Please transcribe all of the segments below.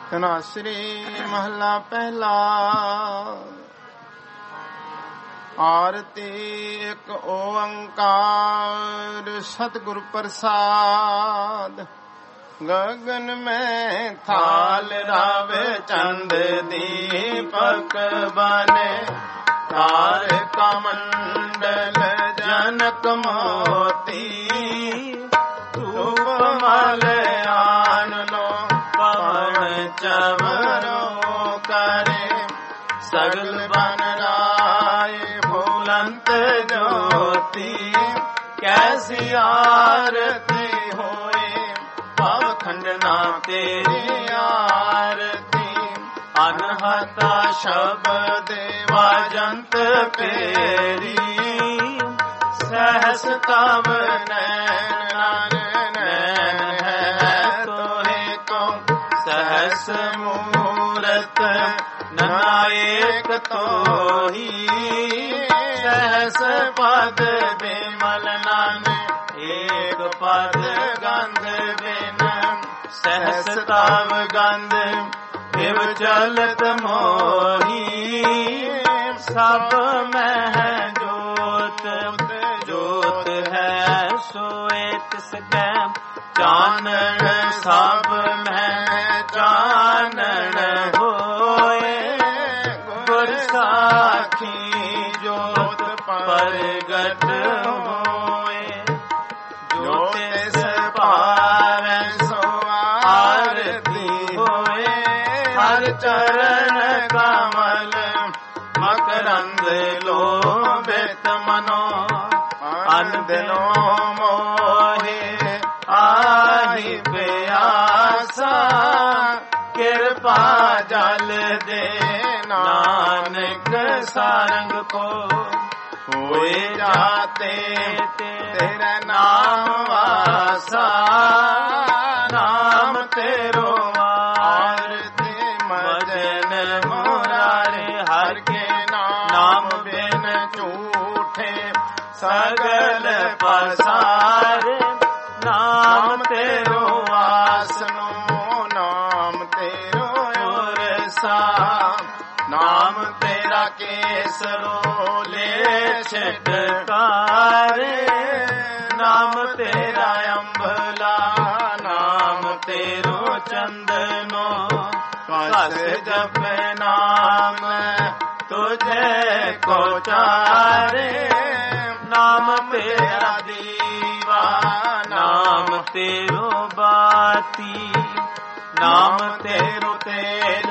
ਧਨਾਸਰੀ ਮਹਲਾ ਪਹਿਲਾ। ਆਰਤੀ ਇੱਕ ਓੰਕਾਰ ਸਤਿਗੁਰ ਪ੍ਰਸਾਦ। ਗगन में थाल रावे चंद दीपक बने, तारका मंडल जनक मोती। धूप मल आन लो पवन चवरो करे, सगल बन राय भूलंत ज्योति। कैसी आरती होए पव खंडना तेरी आरती। अनहता शब्द वाजंत पेरी, सहस तव नैन नैन है तोहे को। सहस मूरत नायक तोही, सहस पद बिमल नान एक पद गंध बिन। सहस तव गंध शिव चलत मोही, सब में है जोत जोत है सोए तिसकै। चानन सब में चानन होए, गुर साखी जोत प्रगट होए। ज्योतिष पावै सो आरती होए, हर चरण कमल मकरंद लोभित मनो। अन दिनो मोहे आहि प्यासा, कृपा जल दे नानक सारंग को। हुए जाते तेरे नाम वासा, नाम तेरो आरती मजन मुरारे। हर के नाम बिन झूठे सगल पसारे। नाम तेरो आसनो नाम तेरो उरसा। नाम तेरा केसरो ले छिटकारे। नाम तेरा अम्बला नाम तेरो चंदनो। कस जप नाम तुझे को चारे। नाम तेरा दीवा नाम तेरो बाती। नाम तेरो तेल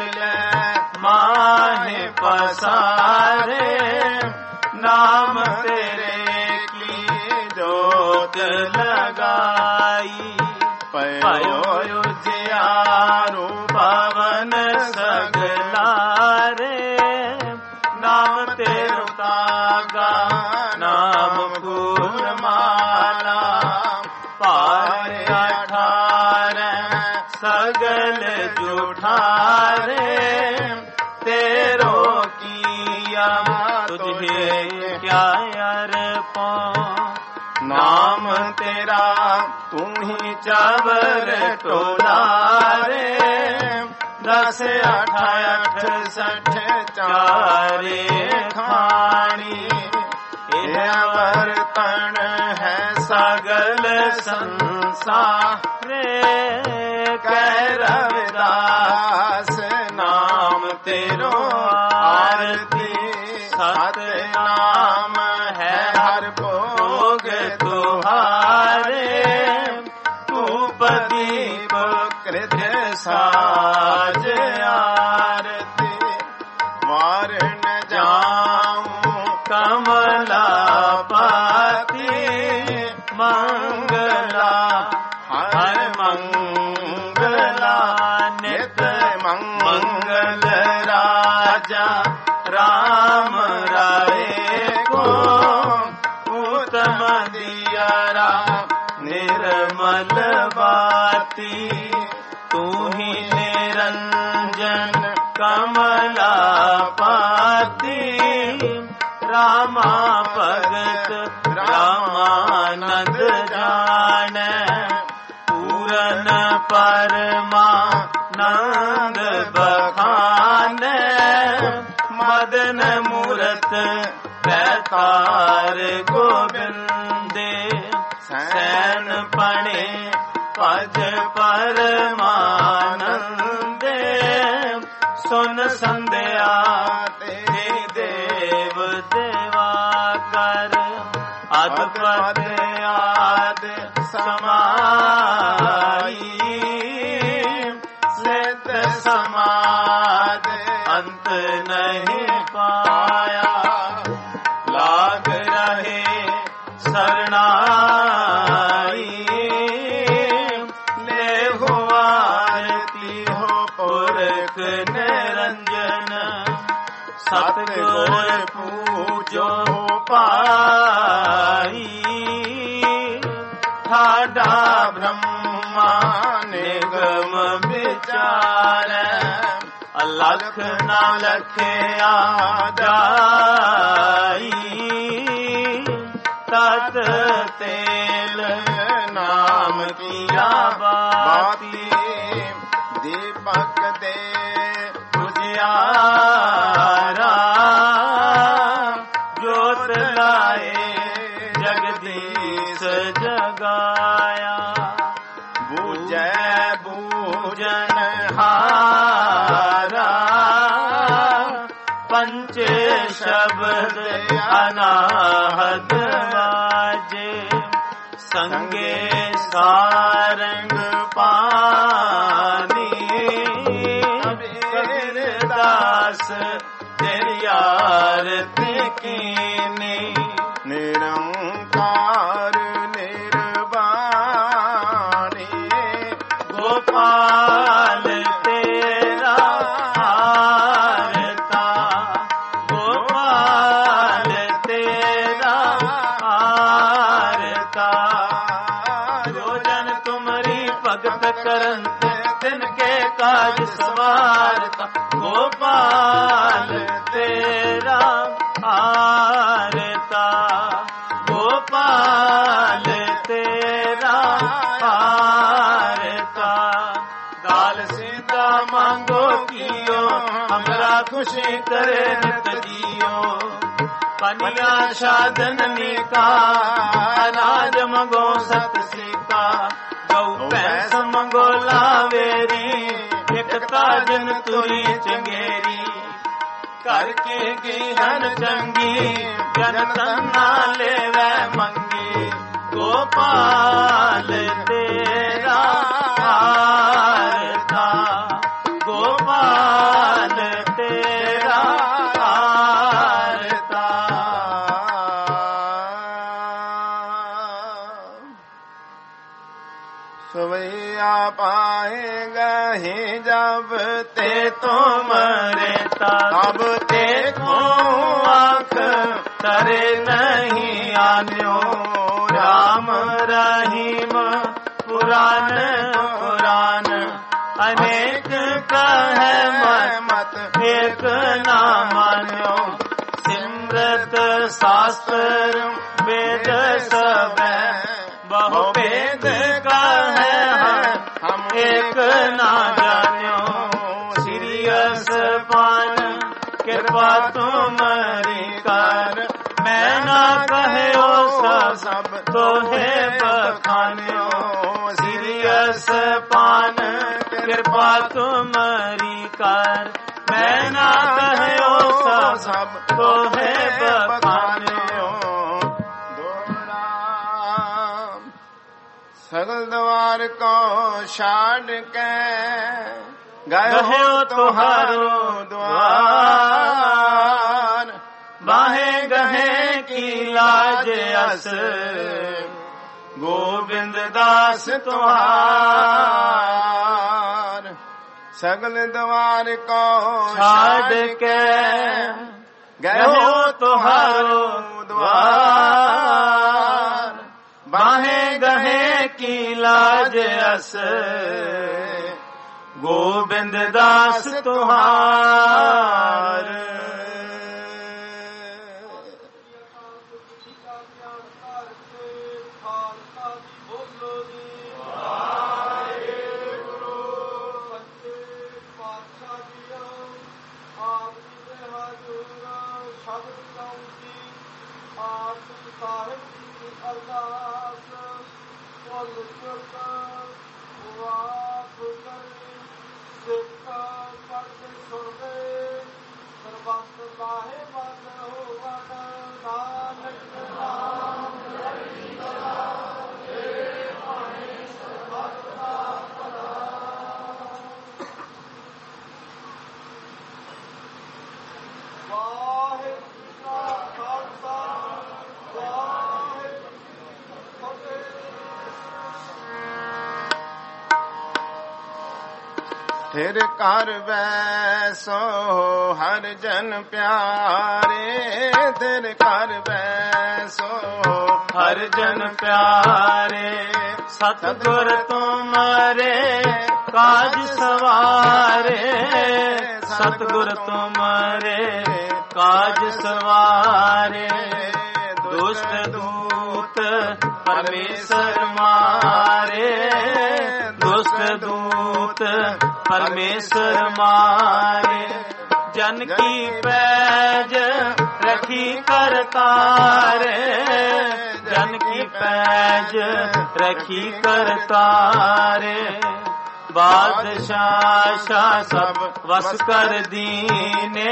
माहे पसारे। नाम तेरे की जोत लगाई। पयो जियारू पवन सगलारे। नाम तेरो तागा नाम फूल माला। पार 18 सगल जुठारे। तेरो किया तुझे क्या अर्पो। नाम तेरा तू ही चावर टोलारे। 10 8 68 चारे खानी। यह बर्तन है सगल संसार। कह रविदास नाम तेरो आरती। सत नाम है हर भोग तुहारे। धूप दीप कृत साज आरती। वार न जाऊं कमला पाती। मंगला हर मंगला नित मंगल। राजा राम राय को उत्तम दियारा निर्मल बाती। तू ही निरंजन कमला पाती। रामा भगत रामानंद जाने। पूरन परमा नंद बखाने मदन मूरत बैतार गोबिंदे सैन पणे पज परमानंदे सुन संध्या तेरी देव देवा कर अदपद आद समाई स्थित समाद अंत नहीं पाया लाग रहे शरणाई ले हो आरती हो पुरख निरंजन सतगुर पूजो पाई ठाडा ब्रह्मा निगम विचार अलख ना लखया जाई तत तेल नाम किया बाती दीपक दे उजियारा ज्योत लाए जगदीश जगाया बूझे बूझन हारा पंच शब्द अनाहत बाजे संगे सारंग पानी दास तेरी आरती कीनी निरंकार निर्वाणी गोपाल तेरा आरता गोपाल तेरा आरता जो जन तुम्हारी भगत करंत तिनके काज सवारता गोपाल तेरा आरता गोपाल तेरा आरता दाल सीधा मांगो कियो हमरा खुशी करे नित जियो पनिया साधन निका अनाज मंगो सत सीका गौ भैंस मंगो लावेरी एक ताजन तुरी चंगेरी करके गिहन चंगी जन तना लेवे मंगी गोपाल तेरा आरता गोपाल तेरा आरता सवैया पाएगा ही जब ते तुमरे तब ते को आँख तरे नहीं आन्यो राम रहीम पुराण पुराण अनेक कहे मत एक ना मान्यो सिमरत शास्त्र वेद सब बहु वेद कहे हम एक ना जान्यो सीरियस पान कृपा तुम्हारी कर मैं ना कहो सब तो है बखान्यो सीरियस पान कृपा तुम्हारी कर मैं ना कहो सब तो है बखान्यो सगल द्वार को छाड़ के गयो तुहारो द्वार बाहे गहे की लाज अस गोविंद दास तुहार सगल द्वार को छाड़ के गयो तुहारो द्वार बाहे गहे की लाज अस गोविंद दास तुहार ਫਿਰ ਘਰ ਬੈਸੋ ਹਰ ਜਨ ਪਿਆਰੇ, ਫਿਰ ਘਰ ਬੈਸੋ ਹਰ ਜਨ ਪਿਆਰੇ। ਸਤਿਗੁਰ ਤੁਮਰੇ ਕਾਜ ਸਵਾਰੇ, ਸਤਿਗੁਰ ਤੁਮਰੇ ਕਾਜ ਸਵਾਰੇ। ਦੁਸ਼ਟ ਦੂਤ ਪਰਮੇਸ਼ਰ ਮਾਰੇ, ਦੁਸ਼ਟ ਦੂਤ ਪਰਮੇਸ਼ਰ ਮਾਰੇ। ਜਨ ਕੀ ਪੈਜ ਰਖੀ ਕਰਤਾਰੇ, ਜਨ ਕੀ ਪੈਜ ਰਖੀ ਕਰਤਾਰੇ। ਬਾਦਸ਼ਾਹ ਸ਼ਾਹ ਸਭ ਵਸ ਕਰ ਦੀਨੇ,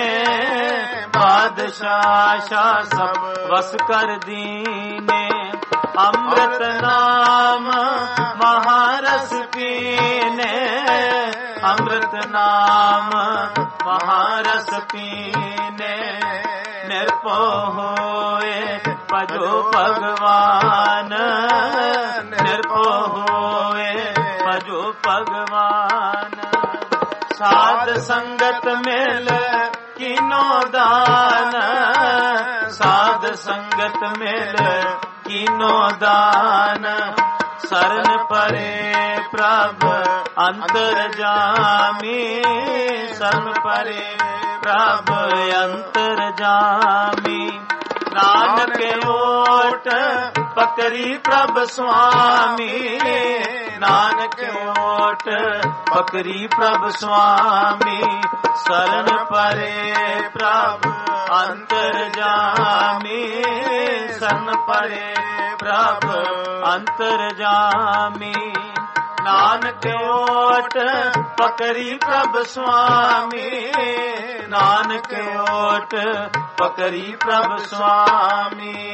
ਬਾਦਸ਼ਾਹ ਸ਼ਾਹ ਸਭ ਵਸ ਕਰ ਦੀਨੇ। ਅੰਮ੍ਰਿਤ ਨਾਮ ਮਹਾਰਸ ਪੀਨੇ, ਅੰਮ੍ਰਿਤ ਨਾਮ ਮਹਾਰਸ ਪੀਨੇ। ਨਿਰਭਉ ਹੋਏ ਭਜੋ ਭਗਵਾਨ, ਨਿਰਭਉ ਹੋਏ ਭਜੋ ਭਗਵਾਨ। ਸਾਧ ਸੰਗਤ ਮਿਲ ਕੀਨੋ ਦਾਨ, ਸਾਧ ਸੰਗਤ ਮਿਲ ਕੀਨੋ ਦਾਨ। ਸਰਨ ਪਰੇ ਪ੍ਰਭ ਅੰਤਰ ਜਾਮੀ, ਸਰਨ ਪਰੇ ਪ੍ਰਭ ਅੰਤਰ ਜਾਮੀ। ਨਾਨਕ ਓਟ ਪਕਰੀ ਪ੍ਰਭ ਸੁਆਮੀ, ਨਾਨਕ ਓਟ ਪਕਰੀ ਪ੍ਰਭ ਸੁਆਮੀ। ਸਰਨ ਪਰੇ ਪ੍ਰਭ ਅੰਤਰ ਜਾਮੀ, ਸਰਨ ਪਰੇ ਪ੍ਰਭ ਅੰਤਰ ਜਾਮੀ। ਨਾਨਕ ਓਟ ਪਕਰੀ ਪ੍ਰਭ ਸੁਆਮੀ, ਨਾਨਕ ਓਟ ਪਕਰੀ ਪ੍ਰਭ ਸੁਆਮੀ।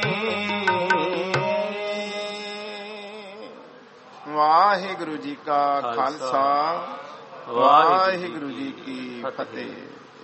ਵਾਹਿਗੁਰੂ ਜੀ ਕਾ ਖਾਲਸਾ, ਵਾਹਿਗੁਰੂ ਜੀ ਕੀ ਫਤਿਹ।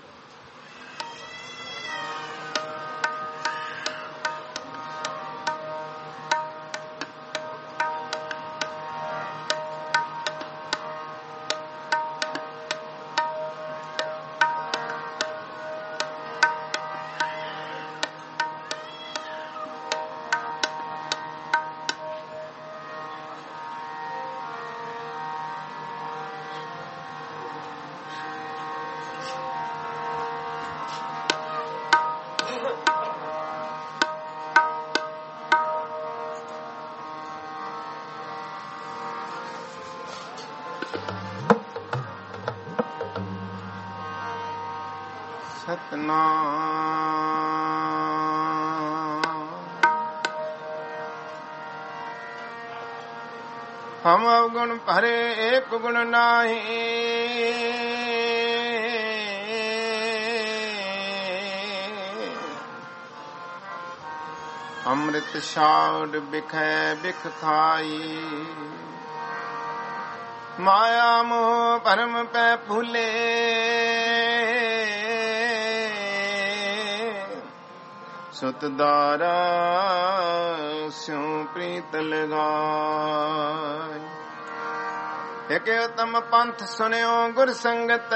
ਹਮ ਅਵਗੁਣ ਭਰੇ ਏਕ ਗੁਣ ਨਾਹੀ, ਅੰਮ੍ਰਿਤ ਛਾੜ ਬਿਖੈ ਬਿਖ ਖਾਈ। ਮਾਇਆ ਮੋਹ ਭਰਮ ਪੈ ਭੂਲੇ, ਸੁਤ ਦਾਰਾ ਸਿਉ ਪ੍ਰੀਤ ਲਗਾਈ। ਇਕ ਉਤਮ ਪੰਥ ਸੁਨਿਓ ਗੁਰ ਸੰਗਤ,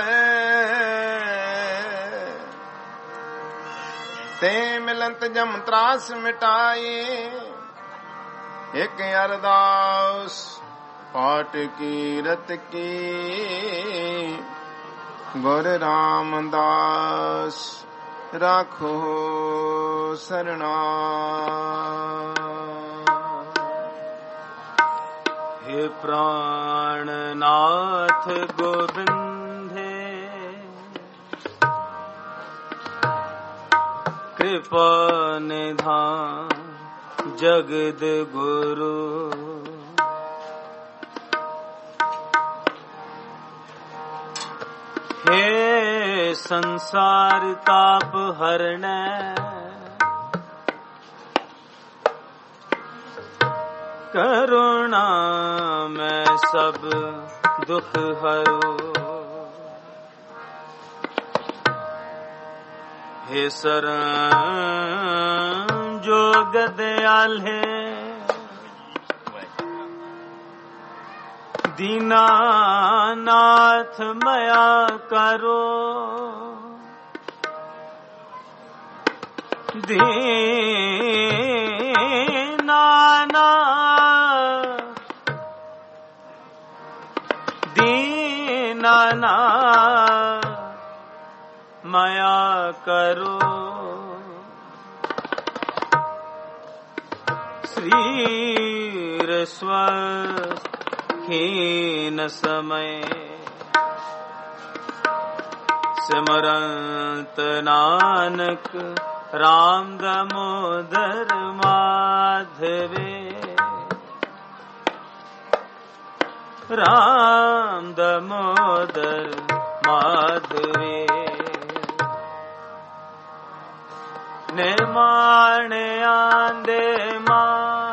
ਤੇ ਮਿਲੰਤ ਜਮ ਤਰਾਸ ਮਿਟਾਈ। ਇਕ ਅਰਦਾਸ ਪਾਠ ਕੀਰਤ ਕੀ, ਗੁਰ ਰਾਮਦਾਸ ਰਾਖੋ ਸਰਣਾ। हे प्राणनाथ गोविंदे, कृपा निधान। जगद गुरु। हे संसार ताप हरने, करुणा में सब दुख हरो। हे शरण जोग दयाल है, दीनानाथ मया करो। दीनानाथ मया करो। श्रीर स्वस्थहीन समय, सिमरंत नानक राम दामोदर माधवे। राम दामोदर माधवे। निर्माण आंदे मां,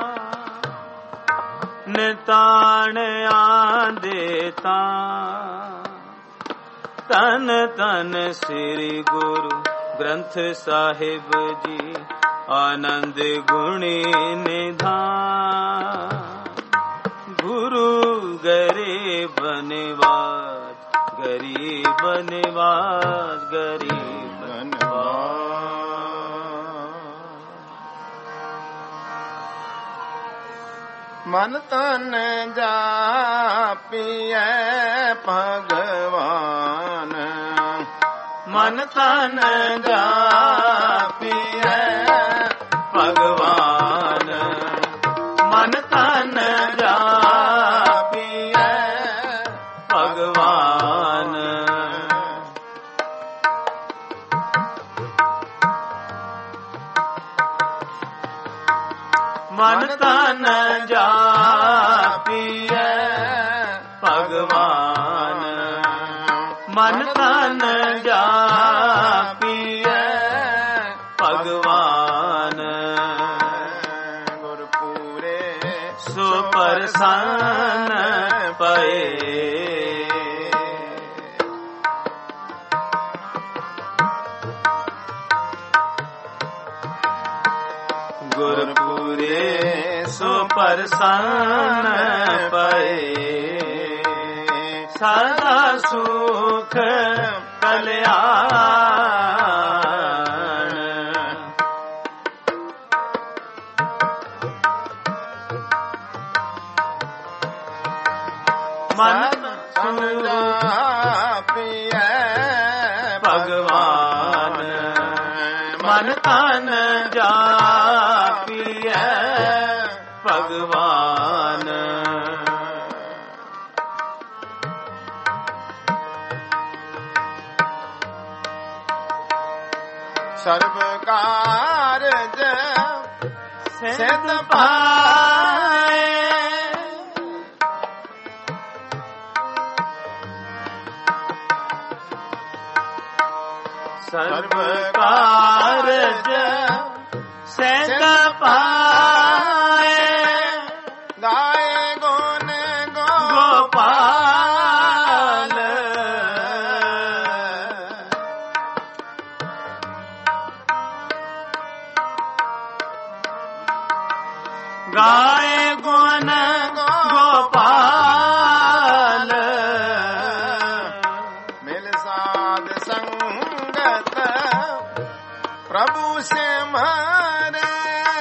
निताण आंदे तां। तन तन श्री गुरु ग्रंथ साहिब जी, आनंद गुणी निधान। गुरु गरीब निवाज, गरीब निवाज, गरीब मन तन जापिए भगवान। मन तन जापिए भगवान। मन तन जापिए भगवान। मन तन जापिए भगवान। मन तन जापिए भगवान। गुरपुरे सुप्रसन्न पए। गुरपुरे सुप्रसन्न पए। सदा सुख कल्याण। मन जापिए भगवान। मन तन जापिए भगवान। सर्व कारज सिद्ध पाए। सर्व कारज सिद्ध पाए। गाए गुण गोपाल। गाए गुण गोपाल। मिल साध संगत प्रभु से मारे।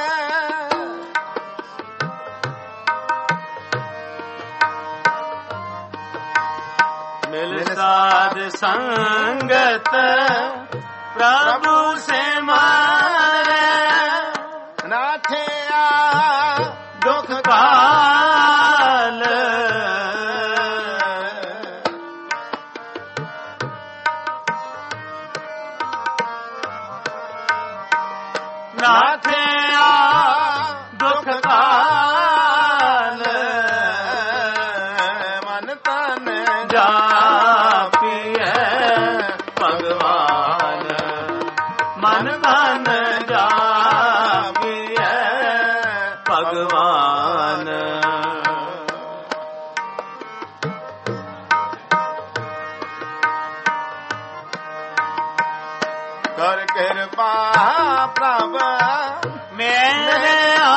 मिल साध संगत प्रभु से मारे। नाथे दुख काल। नाथे दुख ਭਗਵਾਨ। ਕਰ ਕਿਰਪਾ ਪ੍ਰਭ ਮੇਰੇ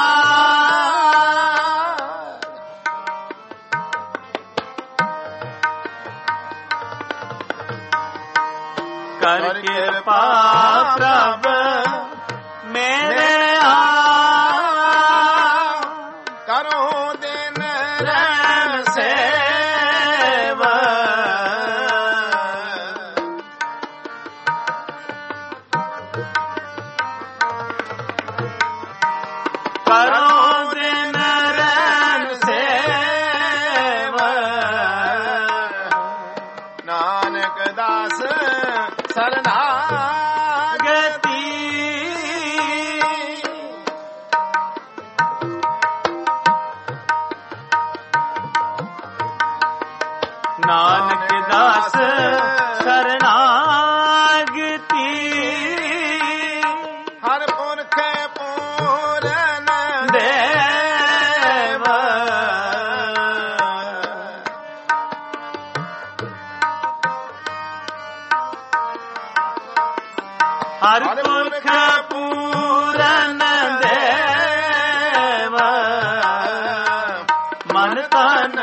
ਕਰ ਕਿਰਪਾ ਪ੍ਰਭ ਮੇਰੇ ਕਰੋ ਦਿਨ ਰਹਿਣ ਸੇਵ ਕਰੋ ਦਿਨ ਰਹਿਣ ਸੇਵ ਨਾਨਕ ਦਾਸ ਸਰਨਾਗਤੀ ਨਾਨਕ ਦਾਸ ਸਰਨਾਗਤੀ ਹਰ ਪੁਰਖ ਪੂਰਨ ਦੇਵ ਹਰ ਪੁਰਖ ਪੂਰਨ ਦੇਵ ਮਨ ਤਨ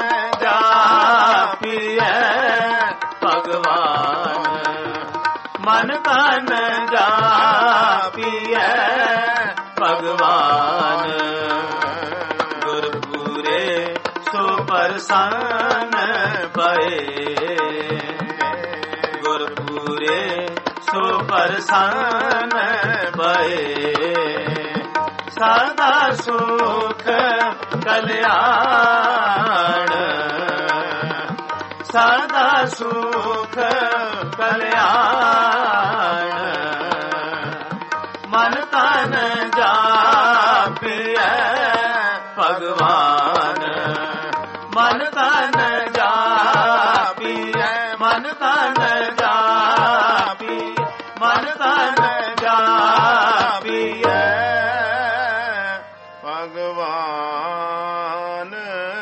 ਜਾਪੀਐ ਭਗਵਾਨ। ਮਨ ਤਨ ਜਾਪੀਐ ਭਗਵਾਨ। ਗੁਰਪੂਰੇ ਸੋ ਪ੍ਰਸੰਨ ਭਏ। ਗੁਰਪੂਰੇ ਸੋ ਪ੍ਰਸੰਨ ਭਏ। ਸਦਾ ਸੁਖ ਕਲਿਆਣ। ਸਦਾ ਸੁਖ ਕਲਿਆਣ। ਮਨ ਤਨ ਜਾਪੀਐ ਭਗਵਾਨ। ਮਨ ਤਨ ਜਾਪੀਐ। ਮਨ ਤਨ ਜਾਪੀ। ਮਨ ਤਨ ਜਾਪੀਐ ਭਗਵਾਨ।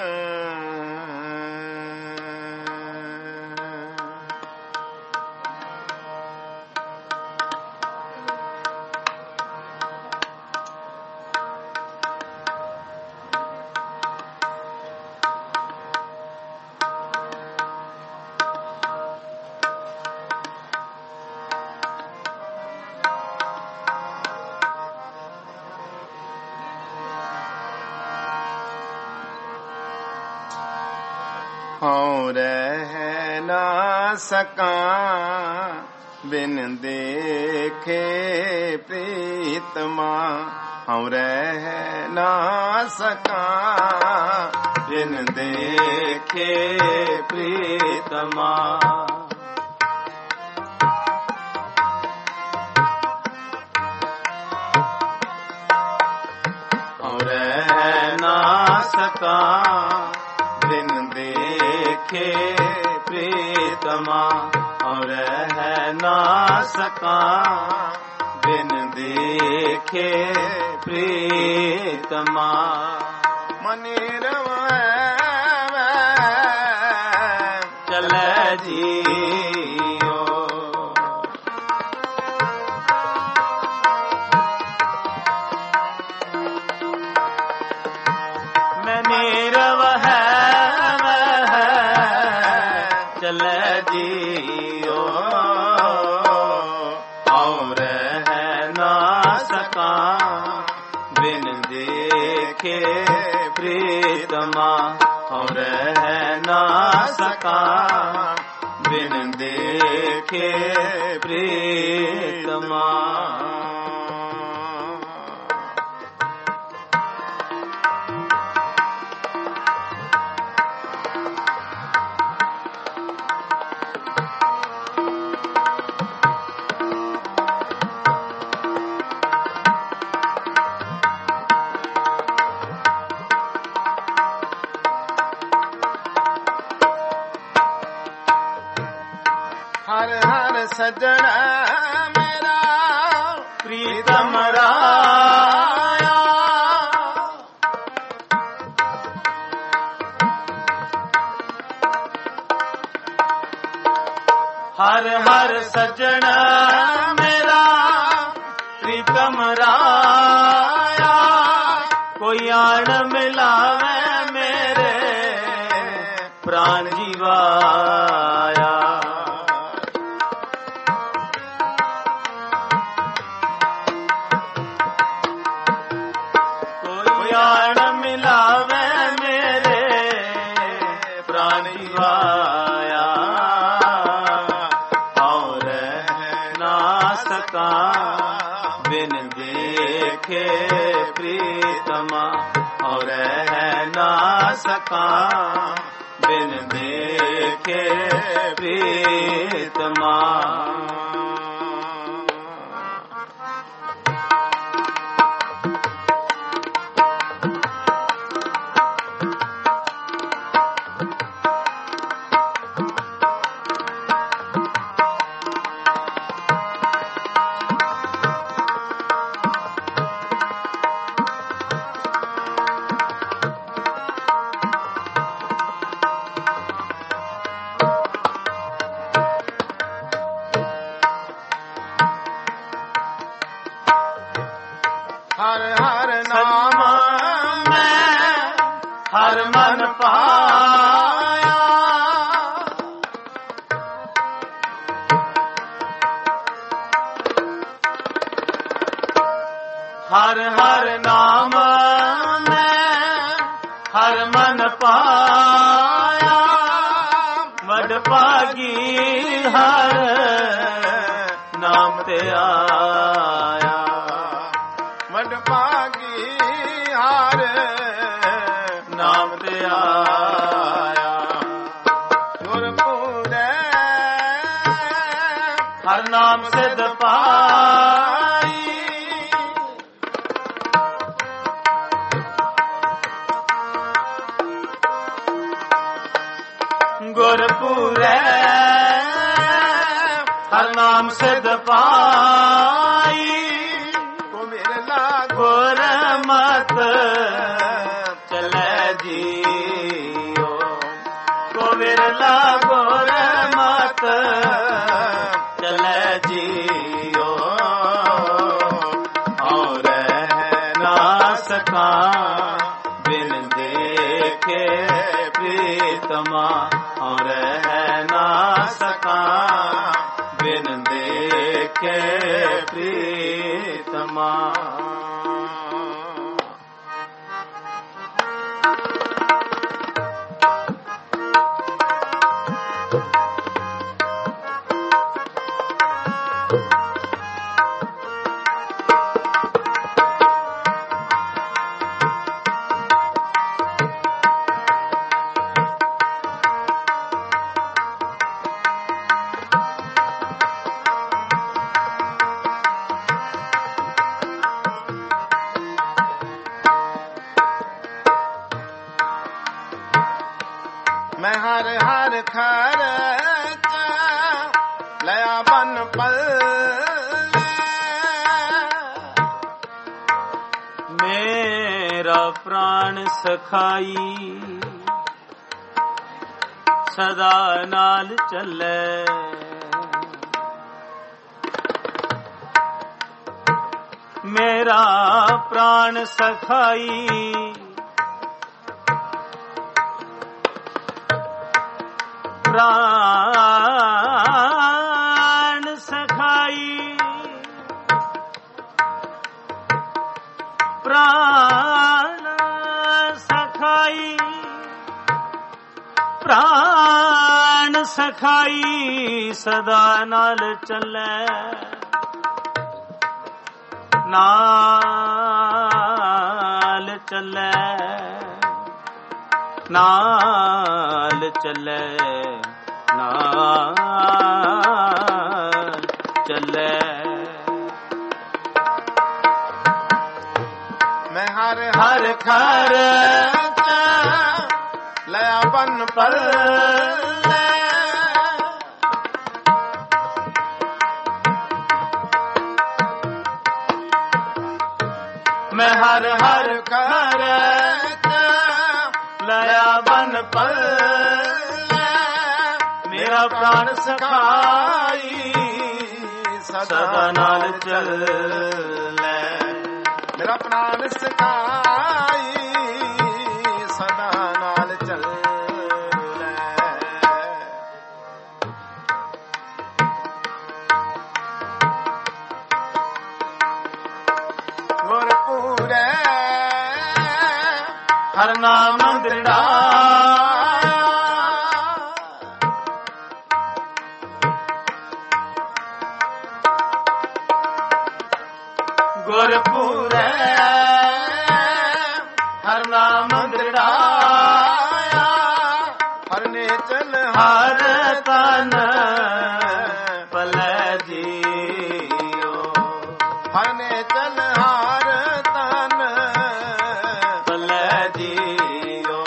ਹਉ ਰਹਿ ਨਾ ਸਕਾਂ ਬਿਨ ਦੇਖੇ ਪ੍ਰੀਤਮਾ। ਹਉ ਰਹਿ ਨਾ ਸਕਾਂ ਬਿਨ ਦੇਖੇ ਪ੍ਰੀਤਮਾ। ਹਉ ਰਹਿ ਨਾ ਸਕਾਂ ਬਿਨ ਦੇਖੇ ਪ੍ਰੀਤਮਾ। ਹਉ ਰਹਿ ਨਾ ਸਕਾਂ ਬਿਨ ਦੇਖੇ ਪ੍ਰੀਤਮਾ। ਮਨਿ ਰਵੈ ਚਲੈ ਜੀਓ। ਮਨਿ ਰਵੈ ਚਲੈ ਜੀਓ। ਹਉ ਰਹਿ ਨਾ ਸਕਾਂ ਬਿਨ ਦੇਖੇ ਪ੍ਰੀਤਮਾ। ਹਉ ਰਹਿ ਨਾ ਸਕਾਂ ਬਿਨ ਦੇਖੇ ਪ੍ਰੀਤਮਾ। ਹਰ ਹਰ ਸਜਣਾ ਮੇਰਾ ਪ੍ਰੀਤਮ ਰਾਇਆ। हर हर सजन मेरा प्रीतम राया, कोई आन मिलावे मेरे प्राण जीवाया। कोई आन मिलावे मेरे प्राण जीवाया, और ना सका बिन देखे प्रीतमा, और ना सका बिन देखे प्रीतमा। हर हर नाम में हर मन पाया, हर हर नाम में हर मन पाया, वड भागी हर नाम ते आया, वड भागी हर नाम ते आया। गुरपुरे हर नाम सिद्ध पाई, गुरपुरे हर नाम सिद्ध पाई, गुर मत चले जियो, को विरला गुर मत चले जियो, और ना सका बिन देखे प्रीतमा, और ना सका बिन देखे प्रीतमा। मैं हर हर खर्च लया बन पल, मेरा प्राण सखाई सदा नाल चले, मेरा प्राण सखाई प्राण सखाई, प्राण सखाई, प्राण सखाई सदा नाल चले, नाल चले, नाल चले, नाल चले। मैं हर हर खर्च लया बन पल, मैं हर हर खर्च लया बन पल, मेरा ਪ੍ਰਾਣ ਸਖਾਈ ਸਦਾ ਨਾਲ ਚੱਲੈ ਮੇਰਾ ਪ੍ਰਾਣ ਸਖਾਈ ਸਦਾ ਨਾਲ ਚੱਲੈ ਗੁਰਪੂਰੈ ਹਰ ਨਾਮ ਦ੍ਰਿੜਾ ਗੁਰਪੂਰੈ ਹਰ ਨਾਮ ਦ੍ਰਿੜਾਇਆ ਹਰ ਨੇ ਚਲ ਹਰ ਤਨ ਭਲੈ ਜੀਓ ਹਰ ਨੇ ਚਲ ਹਰ ਤਨ ਭਲੈ ਜੀਓ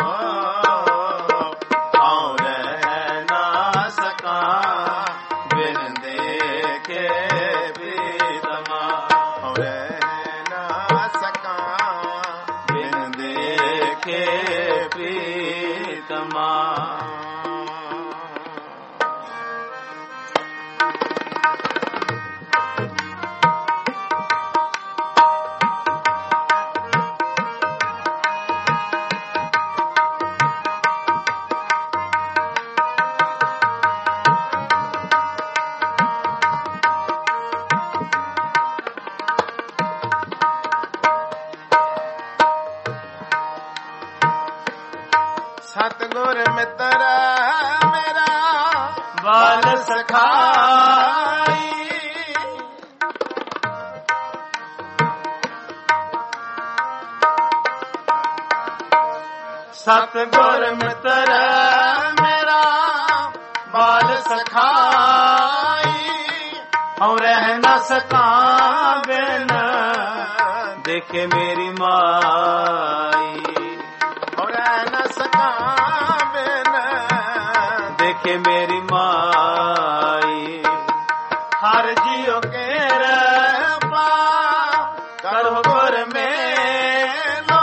ਆਉ ਰਹਿ ਨਾ ਸਕਾਂ ਬਿਨ ਦੇਖੇ ਪ੍ਰੀਤਮਾ ਰਹਿ ਨਾ ਸਕਾਂ ਬਿਨ ਦੇਖੇ ਪ੍ਰੀਤਮਾ ਸਤਿਗੁਰ ਮਿੱਤਰ ਮੇਰਾ ਬਾਲ ਸਖਾਈ ਸਤਿਗੁਰ ਮਿੱਤਰ ਮੇਰਾ ਬਾਲ ਸਖਾਈ ਹਉ ਰਹਿ ਨਾ ਸਕਾਂ ਬਿਨ ਦੇਖੇ ਮੇਰੀ ਮਾਈ ਦੇਖੇ ਮੇਰੀ ਮਾਈ ਹਰ ਜੀਉ ਕੇਰ ਪਾ ਕਰੋ ਗੁਰ ਮੇਲੋ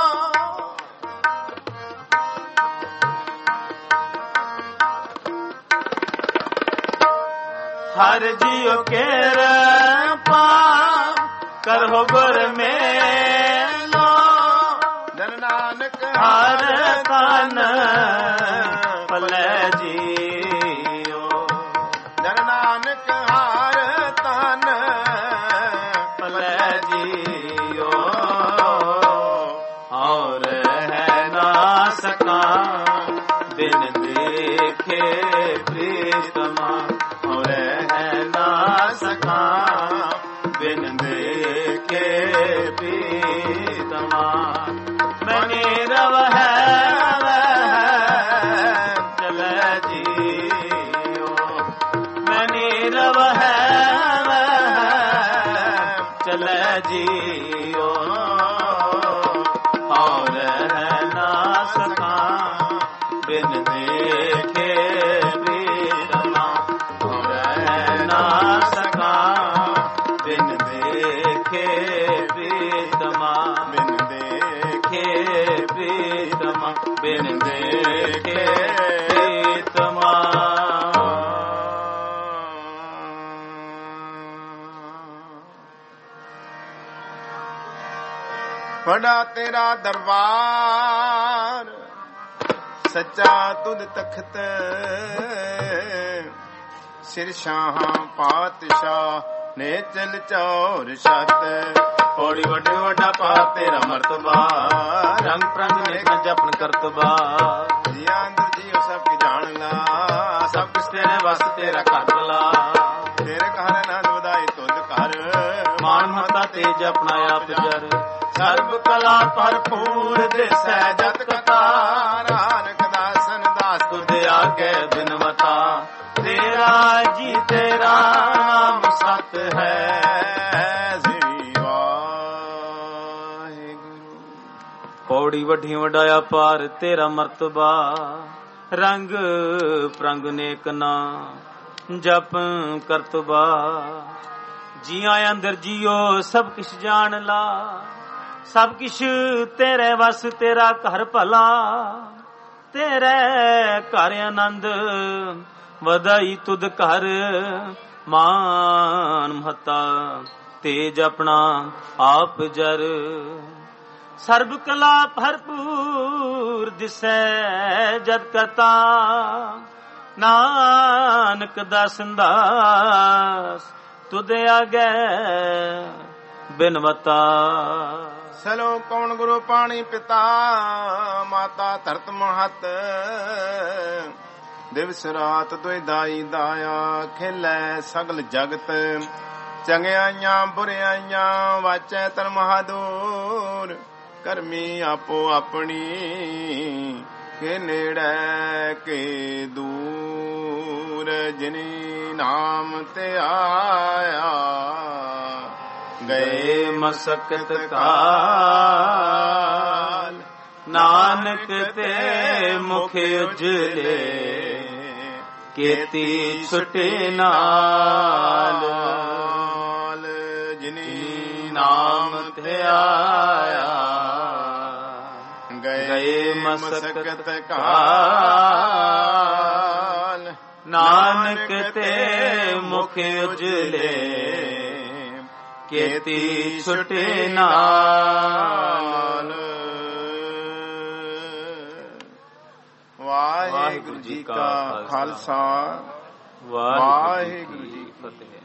ਹਰ ਜੀਉ ਕੇਰ ਪਾ ਕਰੋ ਗੁਰ ਮੇਲੋ ਜਨ ਨਾਨਕ ਹਰ ਤਨ ਭਲੈ ਜੀਓ ਜਨ ਨਾਨਕ ਹਰ ਤਨ ਭਲੈ ਜੀਓ ਔਰ ਹੈ ਨਾ ਸਕਾਂ ਬਿਨ ਦੇਖੇ ਪ੍ਰੀਤਮਾ ਔਰ ਹੈ ਨਾ ਸਕਾਂ ਬਿਨ ਦੇਖੇ ਪ੍ਰੀਤਮਾ ਮੈਨੇ ਰਵ ਹੈ ਚਲੈ ਜੀਓ ਮੈਨੇ ਰਵ ਹੈ ਚਲੈ ਜੀਓ ਔਰ ਹੈ ਨਾ ਸਕਾਂ ਬਿਨ ਦੇਖੇ ਪ੍ਰੀਤਮਾ ਔਰ ਹੈ ਨਾ ਸਕਾਂ ਬਿਨ ਦੇਖੇ ਪ੍ਰੀਤਮਾ ਬਿਨ ਦੇਖੇ ਪ੍ਰੀਤਮਾ ਬਿਨ ਦੇਖੇ ਪ੍ਰੀਤਮਾ ਵੱਡਾ ਤੇਰਾ ਦਰਬਾਰ ਸੱਚਾ ਤੁਧ ਤਖਤ ਸਿਰ ਸ਼ਾਹਾਂ ਪਾਤਸ਼ਾਹ ਨੇ ਚਲ ਚੌਰ ਛਤ ਪੌੜੀ ਵੱਡੇ ਵੱਡਾ ਪਾ ਤੇਰਾ ਮਰਤਬਾ ਰੰਗ ਪ੍ਰੰਗ ਨੇ ਜਪਨ ਕਰਤਬਾ ਜੀ ਅੰਦਰ ਜੀਉ ਸਭ ਕੀ ਜਾਣ ਲਾ ਸਭ ਕੁਛ ਤੇਰੇ ਵਸ ਤੇਰਾ ਕਰਤਲਾ ਤੇਰੇ ਘਰ ਆਨੰਦ ਵਧਾਈ ਤੁਧ ਘਰ ਮਾਨ ਮਤਾ ਤੇਜ ਆਪਣਾ ਆਪ ਜਰ ਸਰਬ ਕਲਾ ਭਰਪੂਰ ਦਿਸੈ ਜਤ ਕਥਾ ਨਾਨਕ ਦਾਸਨ ਦਾਸ ਤੁਧ ਆਗੇ ਬਿਨਵਤਾ ਤੇਰਾ ਜੀ ਤੇਰਾ ਨਾਮ ਸਤ ਹੈ ਸ੍ਰੀ ਵਾਹਿਗੁਰੂ। ਪੌੜੀ ਵੱਡੀ ਵਡਾਇਆ ਪਾਰ ਤੇਰਾ ਮਰਤਬਾ ਰੰਗ ਪ੍ਰੰਗ ਨੇਕ ਨਾ ਜਪ ਕਰਤਬਾ ਜੀਆਂ ਅੰਦਰ ਜੀਓ ਸਭ ਕਿਛ ਜਾਣ ਲਾ ਸਭ ਕਿਛ ਤੇਰੇ ਵਸ ਤੇਰਾ ਘਰ ਭਲਾ ਤੇਰੇ ਘਰ ਆਨੰਦ ਵਧਾਈ ਤੁਧ ਘਰ ਮਾਨ ਮਹਤਾ ਤੇਜ ਆਪਣਾ ਆਪ ਜਰ ਸਰਬ ਕਲਾ ਭਰਪੂਰ ਦਿਸੈ ਜਦ ਕਰਤਾ ਨਾਨਕ ਦਾਸ ਦਾਸ ਤੁਧ ਆਗੇ ਬਿਨਵਤਾ ਸਲੋ ਕੌਣ ਗੁਰੂ ਪਾਣੀ ਪਿਤਾ ਮਾਤਾ ਧਰਤ ਮਹਤ ਦਿਵਸ ਰਾਤ ਦੁਇ ਦਾਈ ਦਾਇਆ ਖੇਲੇ ਸਗਲ ਜਗਤ ਚੰਗਿਆਈਆਂ ਬੁਰਿਆਈਆਂ ਵਾਚੈ ਤਨ ਮਹਾਦੂਰ ਕਰਮੀ ਆਪੋ ਆਪਣੀ ਕੇ ਨੇੜੇ ਕੇ ਦੂਰ ਜਿਨੀ ਨਾਮ ਤੇ ਆਇਆ ਗਏ ਮਸਕਤ ਕਾਲ ਨਾਨਕ ਤੇ ਮੁਖ ਉਜਲੇ ਕੀਤੀ ਛੁਟੇ ਨਾਲ ਜਿਨੀ ਨਾਮ ਤੇ ਆਇਆ ਗਏ ਮਸਕਤ ਕਾਲ ਨਾਨਕ ਤੇ ਮੁਖ ਉਜਲੇ ਕੀਤੀ ਛੁਟੇ ਨਾਲ। ਵਾਹਿਗੁਰੂ ਜੀ ਕਾ ਖਾਲਸਾ ਵਾਹਿਗੁਰੂ ਜੀ ਕੀ ਫਤਿਹ।